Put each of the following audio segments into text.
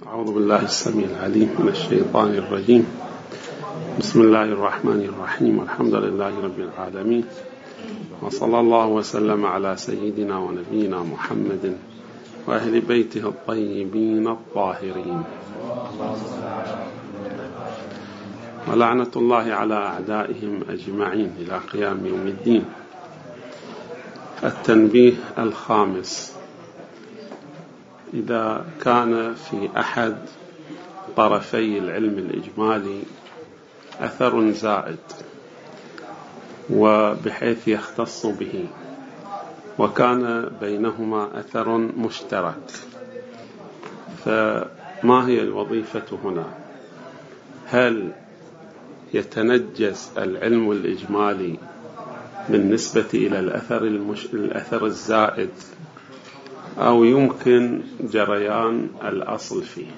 أعوذ بالله السميع العليم من الشيطان الرجيم. بسم الله الرحمن الرحيم. الحمد لله رب العالمين، وصلى الله وسلم على سيدنا ونبينا محمد وأهل بيته الطيبين الطاهرين، ولعنة الله على أعدائهم أجمعين إلى قيام يوم الدين. التنبيه الخامس: إذا كان في أحد طرفي العلم الإجمالي أثر زائد وبحيث يختص به، وكان بينهما أثر مشترك، فما هي الوظيفة هنا؟ هل يتنجس العلم الإجمالي بالنسبة إلى الأثر الزائد، أو يمكن جريان الأصل فيه؟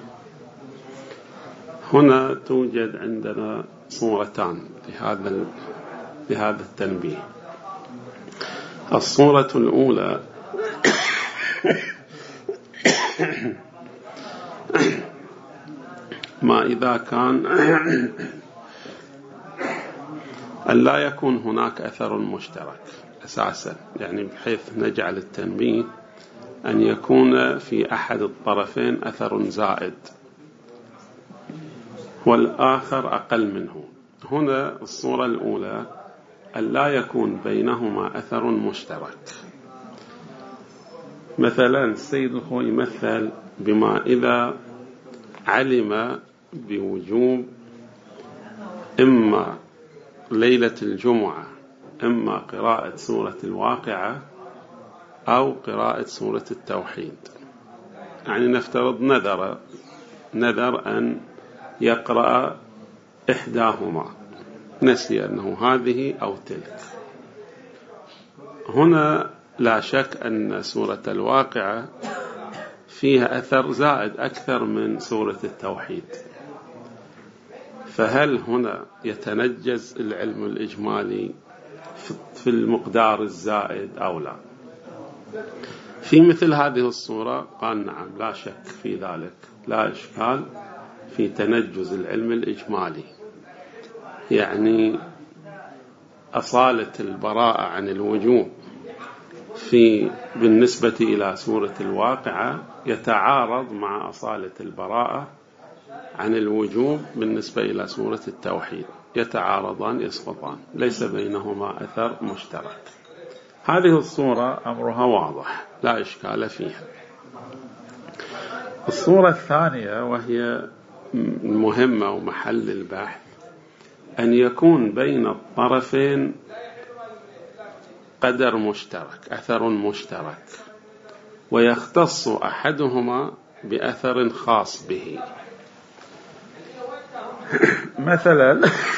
هنا توجد عندنا صورتان لهذا التنبيه. الصورة الأولى ما إذا كان أن لا يكون هناك أثر مشترك أساسا، يعني بحيث نجعل التنبيه أن يكون في أحد الطرفين أثر زائد والآخر أقل منه. هنا الصورة الأولى أن لا يكون بينهما أثر مشترك. مثلا السيد الخوي يمثل بما إذا علم بوجوب إما ليلة الجمعة إما قراءة سورة الواقعة أو قراءة سورة التوحيد، يعني نفترض نذر أن يقرأ إحداهما، نسي أنه هذه أو تلك. هنا لا شك أن سورة الواقعة فيها أثر زائد أكثر من سورة التوحيد، فهل هنا يتنجز العلم الإجمالي في المقدار الزائد أو لا؟ في مثل هذه الصورة قال نعم، لا شك في ذلك، لا إشكال في تنجز العلم الإجمالي، يعني أصالة البراءة عن الوجوب بالنسبة إلى سورة الواقعة يتعارض مع أصالة البراءة عن الوجوب بالنسبة إلى سورة التوحيد، يتعارضان يسقطان، ليس بينهما أثر مشترك. هذه الصورة أمرها واضح، لا إشكال فيها. الصورة الثانية وهي مهمة ومحل البحث، أن يكون بين الطرفين قدر مشترك، أثر مشترك، ويختص أحدهما بأثر خاص به. مثلا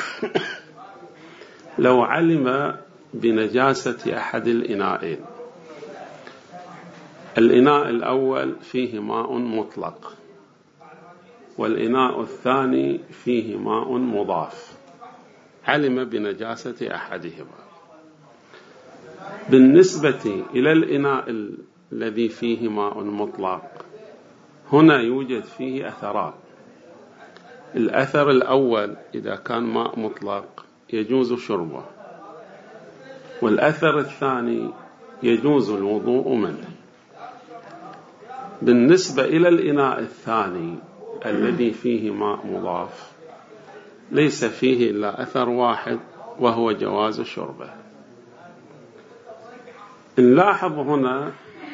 لو علم بنجاسة أحد الإناءين، الإناء الأول فيه ماء مطلق والإناء الثاني فيه ماء مضاف، علم بنجاسة أحدهما. بالنسبة إلى الإناء الذي فيه ماء مطلق، هنا يوجد فيه أثران. الأثر الأول إذا كان ماء مطلق يجوز شربه، والأثر الثاني يجوز الوضوء منه. بالنسبة إلى الإناء الثاني الذي فيه ماء مضاف ليس فيه إلا أثر واحد وهو جواز شربه. نلاحظ هنا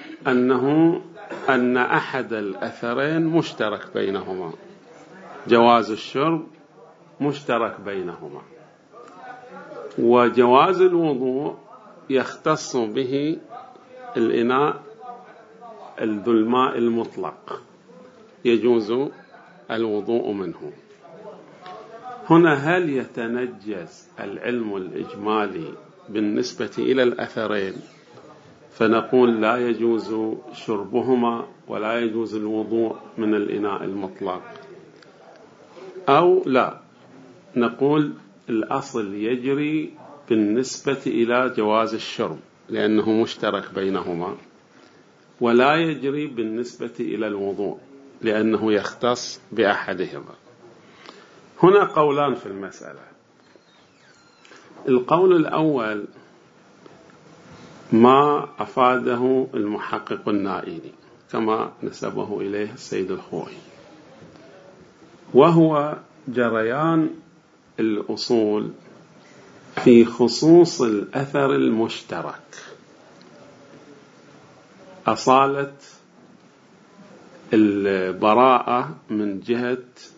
أن أحد الأثرين مشترك بينهما، جواز الشرب مشترك بينهما، وجواز الوضوء يختص به الإناء ذو الماء المطلق، يجوز الوضوء منه. هنا هل يتنجس العلم الإجمالي بالنسبة إلى الأثرين فنقول لا يجوز شربهما ولا يجوز الوضوء من الإناء المطلق، أو لا نقول الأصل يجري بالنسبة إلى جواز الشرب لأنه مشترك بينهما، ولا يجري بالنسبة إلى الوضوء لأنه يختص بأحدهما. هنا قولان في المسألة. القول الأول ما أفاده المحقق النائيني كما نسبه إليه السيد الخوئي، وهو جريان الأصول في خصوص الأثر المشترك. أصالة البراءة من جهة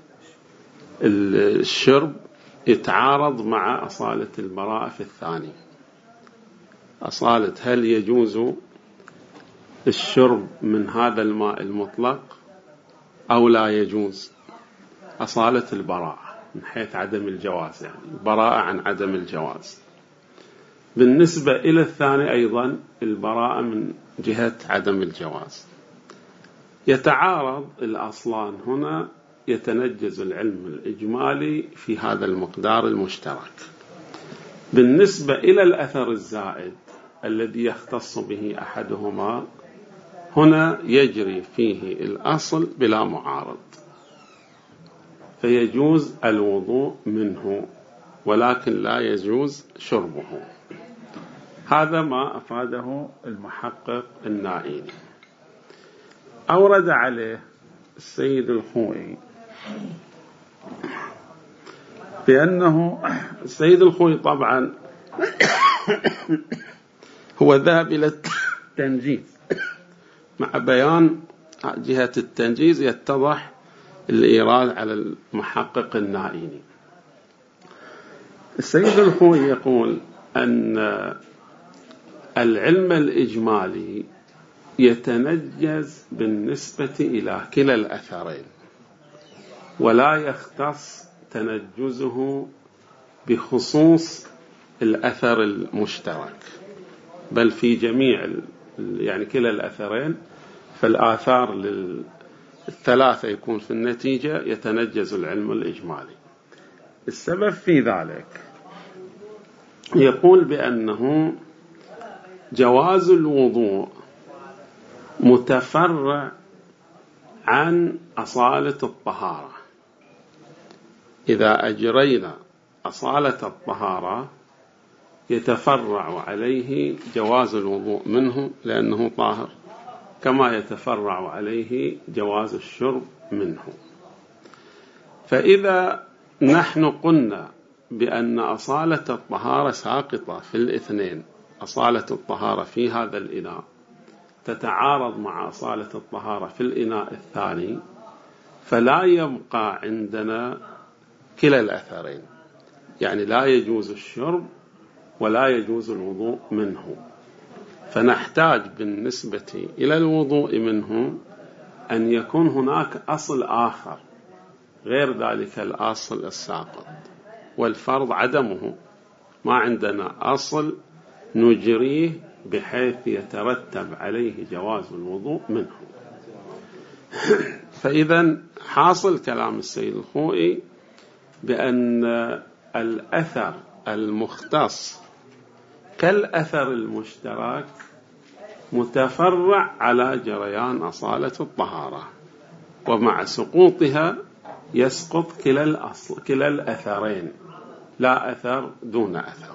الشرب يتعارض مع أصالة البراءة في الثاني. أصالة هل يجوز الشرب من هذا الماء المطلق أو لا يجوز، أصالة البراءة من حيث عدم الجواز، يعني براءة عن عدم الجواز. بالنسبة إلى الثاني أيضا البراءة من جهة عدم الجواز. يتعارض الأصلان هنا، يتنجز العلم الإجمالي في هذا المقدار المشترك. بالنسبة إلى الأثر الزائد الذي يختص به أحدهما، هنا يجري فيه الأصل بلا معارض، فيجوز الوضوء منه ولكن لا يجوز شربه. هذا ما أفاده المحقق النائيني. أورد عليه السيد الخوئي بأنه السيد الخوئي طبعا هو ذهب إلى التنجيز، مع بيان جهة التنجيز يتضح الإيراد على المحقق النائيني. السيد الخوئي يقول أن العلم الإجمالي يتنجز بالنسبة إلى كلا الأثرين، ولا يختص تنجزه بخصوص الأثر المشترك، بل في جميع يعني كلا الأثرين، فالآثار الثلاثة يكون في النتيجة يتنجز العلم الإجمالي. السبب في ذلك يقول بأنه جواز الوضوء متفرع عن أصالة الطهارة. إذا أجرينا أصالة الطهارة يتفرع عليه جواز الوضوء منه لأنه طاهر، كما يتفرع عليه جواز الشرب منه. فإذا نحن قلنا بأن أصالة الطهارة ساقطة في الاثنين، أصالة الطهارة في هذا الإناء تتعارض مع أصالة الطهارة في الإناء الثاني، فلا يبقى عندنا كلا الأثرين، يعني لا يجوز الشرب ولا يجوز الوضوء منه. فنحتاج بالنسبة إلى الوضوء منه أن يكون هناك أصل آخر غير ذلك الأصل الساقط، والفرض عدمه. ما عندنا أصل نجريه بحيث يترتب عليه جواز الوضوء منه. فإذا حاصل كلام السيد الخوئي بأن الأثر المختص كالأثر المشترك متفرع على جريان أصالة الطهارة، ومع سقوطها يسقط كلا الأثرين، لا أثر دون أثر.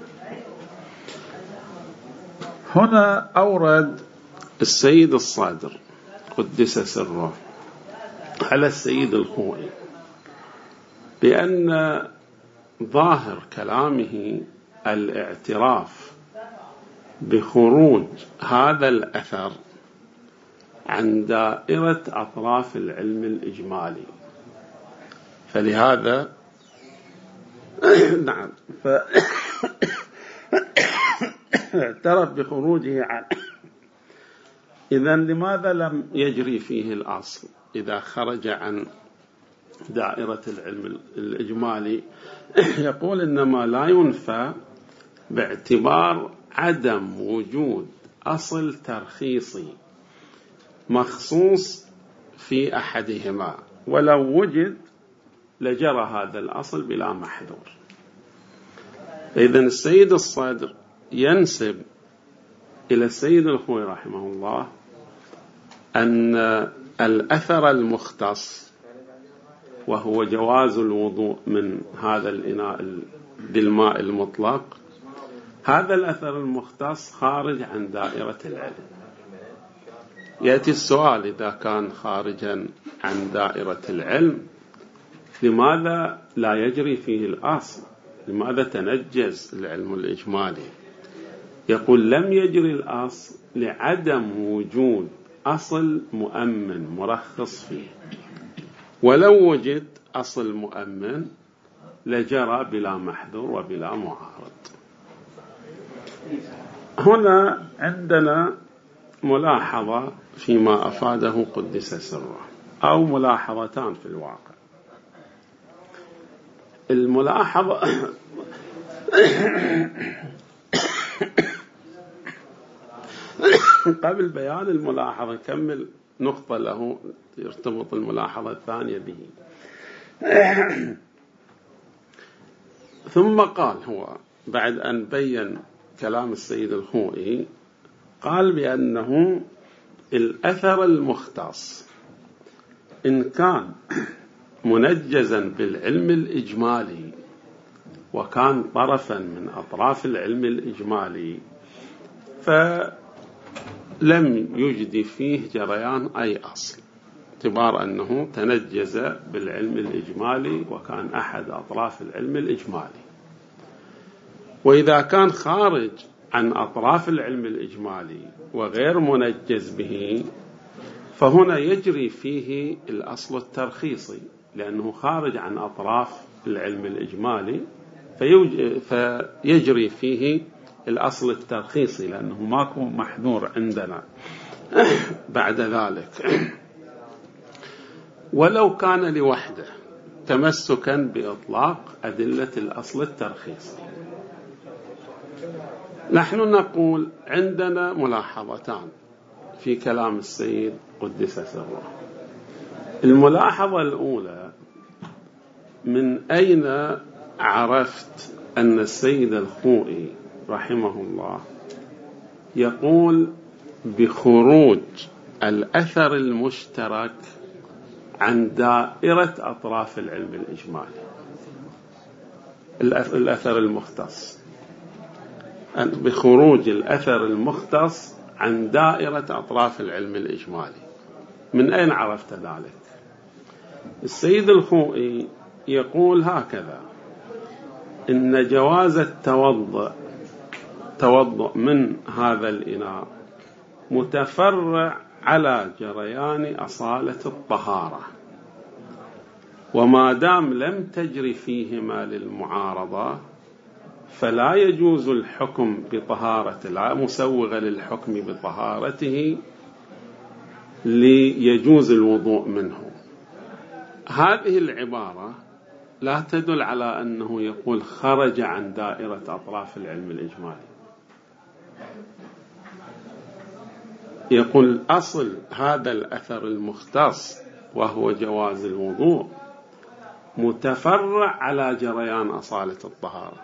هنا أورد السيد الصادر قدس سره على السيد الخوئي بأن ظاهر كلامه الاعتراف بخروج هذا الأثر عن دائرة أطراف العلم الإجمالي، فلهذا نعم اعترف بخروجه عنه. إذن لماذا لم يجري فيه الأصل إذا خرج عن دائرة العلم الإجمالي؟ يقول إنما لا ينفى باعتبار عدم وجود أصل ترخيصي مخصوص في أحدهما، ولو وجد لجرى هذا الأصل بلا محذور. إذن السيد الصادر ينسب إلى السيد الخوئي رحمه الله أن الأثر المختص وهو جواز الوضوء من هذا الإناء بالماء المطلق، هذا الأثر المختص خارج عن دائرة العلم. يأتي السؤال: إذا كان خارجا عن دائرة العلم لماذا لا يجري فيه الأصل؟ لماذا تنجز العلم الإجمالي؟ يقول: لم يجري الأصل لعدم وجود أصل مؤمن مرخص فيه، ولو وجد أصل مؤمن لجرى بلا محذور وبلا معارض. هنا عندنا ملاحظة فيما أفاده قدس سره، أو ملاحظتان في الواقع. الملاحظة قبل بيان الملاحظة نكمل نقطة له يرتبط الملاحظة الثانية به. ثم قال هو بعد أن بين كلام السيد الخوئي، قال بأنه الأثر المختص إن كان منجزا بالعلم الإجمالي وكان طرفا من أطراف العلم الإجمالي فلم يجدي فيه جريان أي أصل، اعتبار أنه تنجز بالعلم الإجمالي وكان أحد أطراف العلم الإجمالي. وإذا كان خارج عن أطراف العلم الإجمالي وغير منجز به فهنا يجري فيه الأصل الترخيصي، لأنه خارج عن أطراف العلم الإجمالي فيجري فيه الأصل الترخيصي، لأنه ماكو محذور عندنا بعد ذلك. ولو كان لوحده تمسكا بإطلاق أدلة الأصل الترخيصي. نحن نقول عندنا ملاحظتان في كلام السيد قدس سره. الملاحظة الأولى: من أين عرفت أن السيد الخوئي رحمه الله يقول بخروج الأثر المشترك عن دائرة أطراف العلم الإجمالي، الأثر المختص، بخروج الأثر المختص عن دائرة أطراف العلم الإجمالي؟ من أين عرفت ذلك؟ السيد الخوئي يقول هكذا: إن جواز التوضؤ من هذا الإناء متفرع على جريان أصالة الطهارة، وما دام لم تجري فيهما للمعارضة فلا يجوز الحكم بطهارة، لا مسوغ للحكم بطهارته ليجوز الوضوء منه. هذه العبارة لا تدل على أنه يقول خرج عن دائرة أطراف العلم الإجمالي. يقول أصل هذا الأثر المختص وهو جواز الوضوء متفرع على جريان أصالة الطهارة،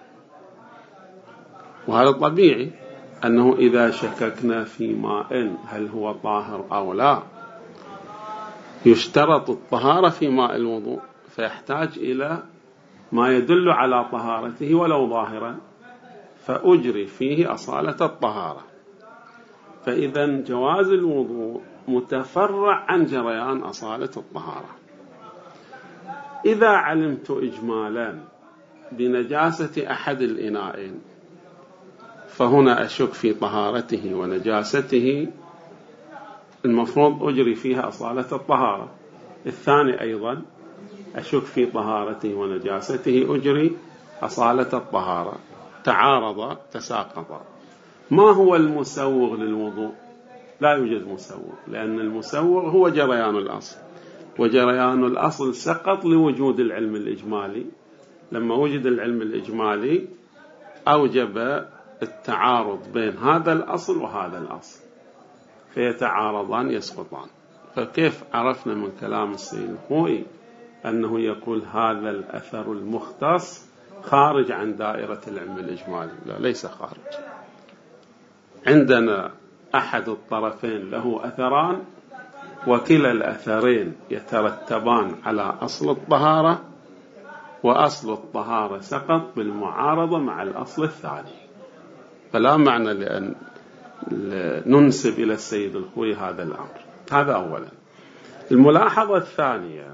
وهذا طبيعي، أنه إذا شككنا في ماء هل هو طاهر أو لا يشترط الطهارة في ماء الوضوء، فيحتاج إلى ما يدل على طهارته ولو ظاهرا، فأجري فيه أصالة الطهارة. فإذا جواز الوضوء متفرع عن جريان أصالة الطهارة. إذا علمت إجمالا بنجاسة أحد الإناءين فهنا أشك في طهارته ونجاسته، المفروض أجري فيها أصالة الطهارة. الثاني أيضا أشك في طهارته ونجاسته، أجري أصالة الطهارة. تعارض تساقط. ما هو المسوغ للوضوء؟ لا يوجد مسوغ، لأن المسوغ هو جريان الأصل، وجريان الأصل سقط لوجود العلم الإجمالي. لما وجد العلم الإجمالي أوجب التعارض بين هذا الأصل وهذا الأصل، فيتعارضان يسقطان. فكيف عرفنا من كلام السيد الخوئي أنه يقول هذا الأثر المختص خارج عن دائرة العلم الإجمالي؟ لا، ليس خارج. عندنا أحد الطرفين له أثران، وكلا الأثرين يترتبان على أصل الطهارة، وأصل الطهارة سقط بالمعارضة مع الأصل الثاني، فلا معنى لأن ننسب إلى السيد الخوئي هذا الأمر. هذا أولا. الملاحظة الثانية،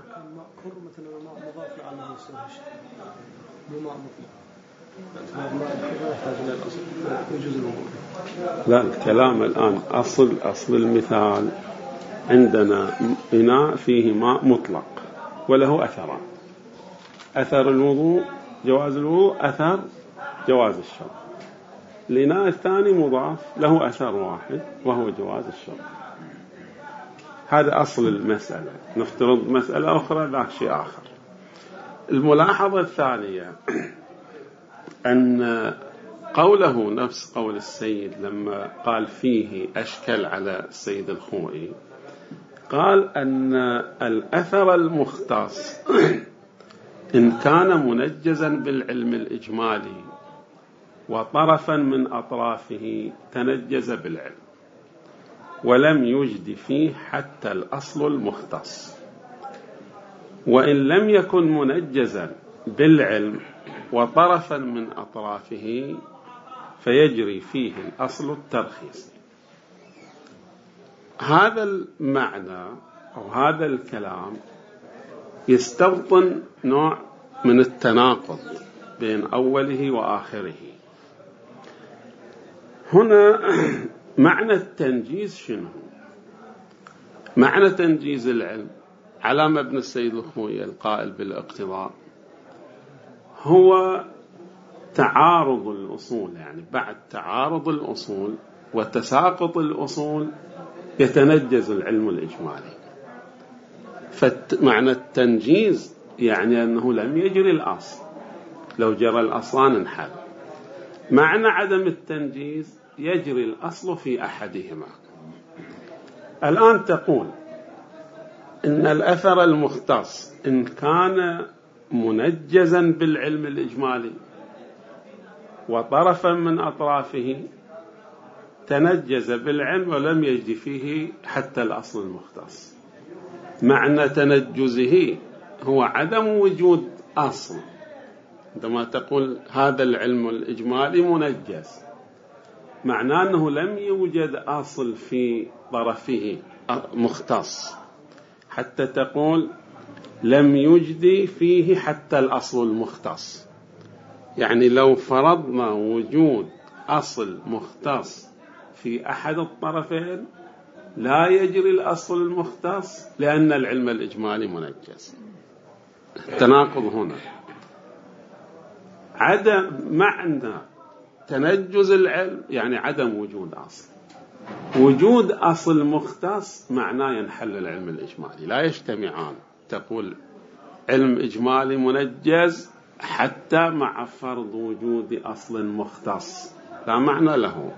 لا، الكلام الآن أصل المثال عندنا إناء فيه ماء مطلق وله أثران: أثر الوضوء جواز الوضوء، أثر جواز الشرب. الإناء الثاني مضاف له أثر واحد وهو جواز الشرب. هذا أصل المسألة. نفترض مسألة أخرى ذاك شيء آخر. الملاحظة الثانية أن قوله نفس قول السيد لما قال فيه أشكل على السيد الخوئي، قال أن الأثر المختص إن كان منجزا بالعلم الإجمالي وطرفا من أطرافه تنجز بالعلم ولم يجد فيه حتى الأصل المختص، وإن لم يكن منجزا بالعلم وطرفا من أطرافه فيجري فيه الأصل الترخيص. هذا المعنى أو هذا الكلام يستبطن نوع من التناقض بين أوله وآخره. هنا معنى التنجيز شنو؟ معنى تنجيز العلم على مبنى السيد الخوئي القائل بالاقتضاء هو تعارض الأصول، يعني بعد تعارض الأصول وتساقط الأصول يتنجز العلم الإجمالي. فمعنى التنجيز يعني أنه لم يجري الأصل، لو جرى الأصلان انحل. معنى عدم التنجيز يجري الأصل في أحدهما. الآن تقول إن الأثر المختص إن كان منجزا بالعلم الإجمالي وطرفا من أطرافه تنجز بالعلم ولم يجد فيه حتى الأصل المختص. معنى تنجزه هو عدم وجود أصل. عندما تقول هذا العلم الإجمالي منجز، معناه أنه لم يوجد أصل في طرفه مختص، حتى تقول لم يجد فيه حتى الأصل المختص. يعني لو فرضنا وجود أصل مختص في أحد الطرفين لا يجري الأصل المختص لأن العلم الإجمالي منجز. التناقض هنا. عدم معنى تنجز العلم يعني عدم وجود أصل. وجود أصل مختص معناه ينحل العلم الإجمالي، لا يجتمعان. تقول علم إجمالي منجز حتى مع فرض وجود أصل مختص، لا معنى له.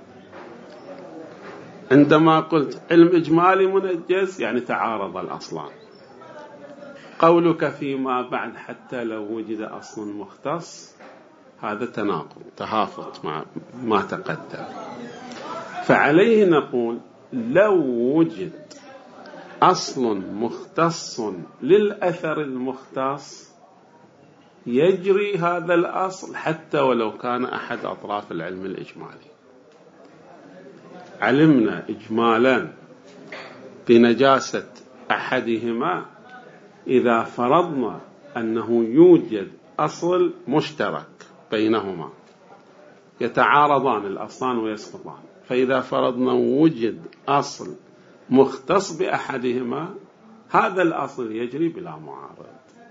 عندما قلت علم إجمالي منجز يعني تعارض الأصلان. قولك فيما بعد حتى لو وجد أصل مختص هذا تناقض، تهافت مع ما تقدم. فعليه نقول لو وجد أصل مختص للأثر المختص يجري هذا الأصل حتى ولو كان أحد أطراف العلم الإجمالي. علمنا إجمالا بنجاسة أحدهما إذا فرضنا أنه يوجد أصل مشترك بينهما، يتعارضان الأصلان ويسقطان. فإذا فرضنا وجد أصل مختص بأحدهما هذا الأصل يجري بلا معارض.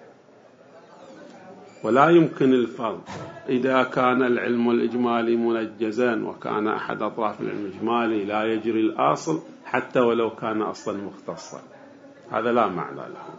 ولا يمكن الفرض إذا كان العلم الإجمالي منجزا وكان أحد أطراف العلم الإجمالي لا يجري الأصل حتى ولو كان أصلا مختصا. هذا لا معنى له.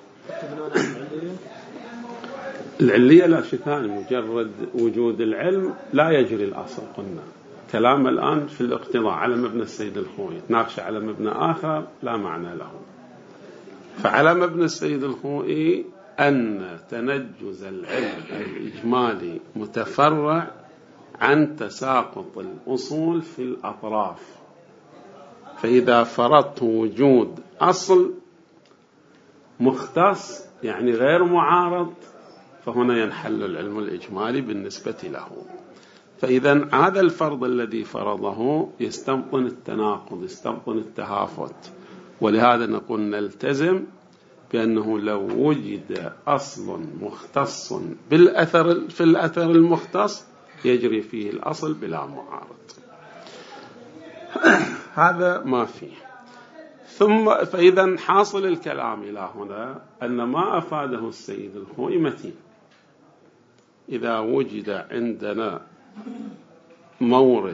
العلية لا شيء ثاني، مجرد وجود العلم لا يجري الأصل. قلنا كلام الآن في الاقتضاء على مبنى السيد الخوئي، تناقش على مبنى آخر لا معنى له. فعلى مبنى السيد الخوئي أن تنجز العلم الإجمالي متفرع عن تساقط الأصول في الأطراف. فإذا فرضت وجود أصل مختص يعني غير معارض، فهنا ينحل العلم الإجمالي بالنسبة له. فإذا هذا الفرض الذي فرضه يستبطن التناقض، يستبطن التهافت، ولهذا نقول نلتزم بأنه لو وجد أصل مختص بالأثر في الأثر المختص يجري فيه الأصل بلا معارض. هذا ما فيه. ثم فإذا حاصل الكلام إلى هنا أن ما أفاده السيد الخوئي متين. إذا وجد عندنا مورد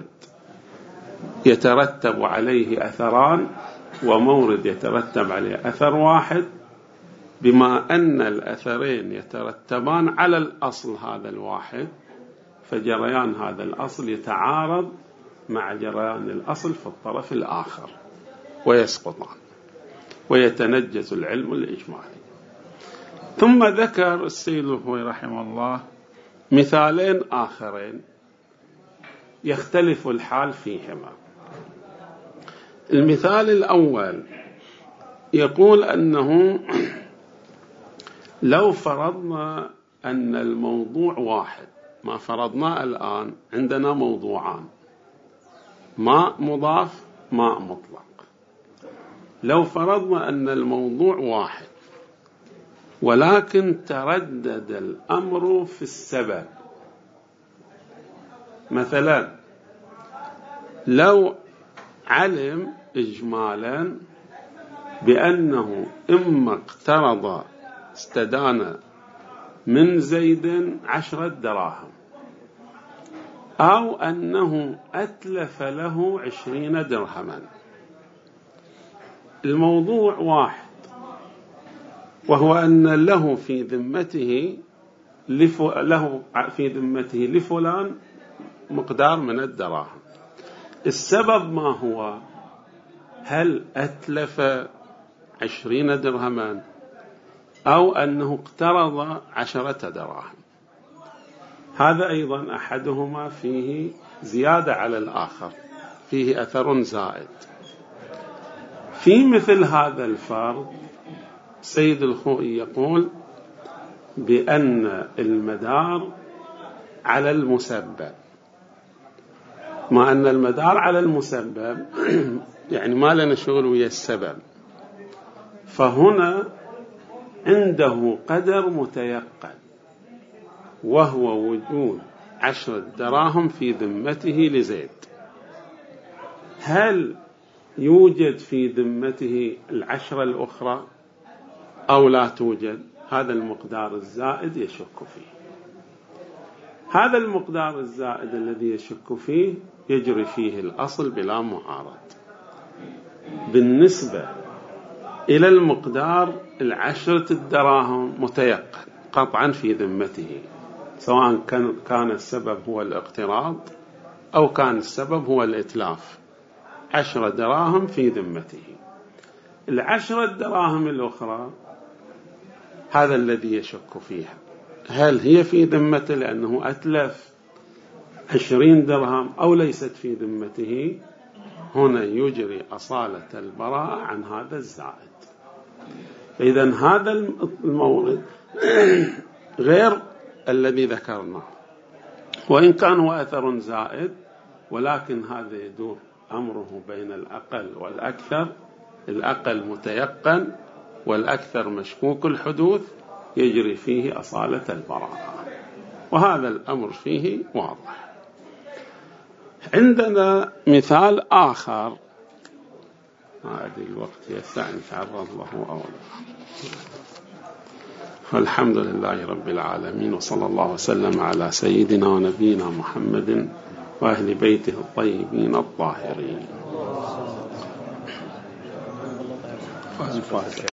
يترتب عليه أثران ومورد يترتب عليه أثر واحد، بما أن الأثرين يترتبان على الأصل هذا الواحد، فجريان هذا الأصل يتعارض مع جريان الأصل في الطرف الآخر ويسقطان ويتنجز العلم الإجمالي. ثم ذكر السيد الخوئي رحمه الله مثالين آخرين يختلف الحال فيهما. المثال الأول يقول أنه لو فرضنا أن الموضوع واحد، ما فرضنا الآن عندنا موضوعان، ماء مضاف ماء مطلق. لو فرضنا أن الموضوع واحد ولكن تردد الأمر في السبب، مثلا لو علم إجمالا بأنه إما اقترض استدان من زيد 10 دراهم، أو أنه أتلف له 20 درهما. الموضوع واحد، وهو أن له في ذمته لفلان مقدار من الدراهم. السبب ما هو؟ هل أتلف 20 درهما أو أنه اقترض 10 دراهم؟ هذا أيضا أحدهما فيه زيادة على الآخر، فيه أثر زائد. في مثل هذا الفرض سيد الخوئي يقول بأن المدار على المسبب، ما أن المدار على المسبب يعني ما لنا شغل ويا السبب، فهنا عنده قدر متيقن وهو وجود 10 دراهم في ذمته لزيد. هل يوجد في ذمته 10 الأخرى أو لا توجد؟ هذا المقدار الزائد يشك فيه. هذا المقدار الزائد الذي يشك فيه يجري فيه الأصل بلا معارض. بالنسبة إلى المقدار 10 الدراهم متيقن قطعا في ذمته، سواء كان السبب هو الاقتراض أو كان السبب هو الإتلاف. 10 دراهم في ذمته. 10 دراهم الأخرى هذا الذي يشك فيها، هل هي في ذمته لأنه أتلف 20 درهم أو ليست في ذمته؟ هنا يجري أصالة البراءة عن هذا الزائد. إذن هذا المورد غير الذي ذكرناه، وإن كان هو أثر زائد، ولكن هذا يدور أمره بين الأقل والأكثر. الأقل متيقن والأكثر مشكوك الحدوث، يجري فيه أصالة البراءة، وهذا الأمر فيه واضح. عندنا مثال آخر، هذا الوقت يسع نتعرض له أولا. والحمد لله رب العالمين، وصلى الله وسلم على سيدنا ونبينا محمد وأهل بيته الطيبين الطاهرين.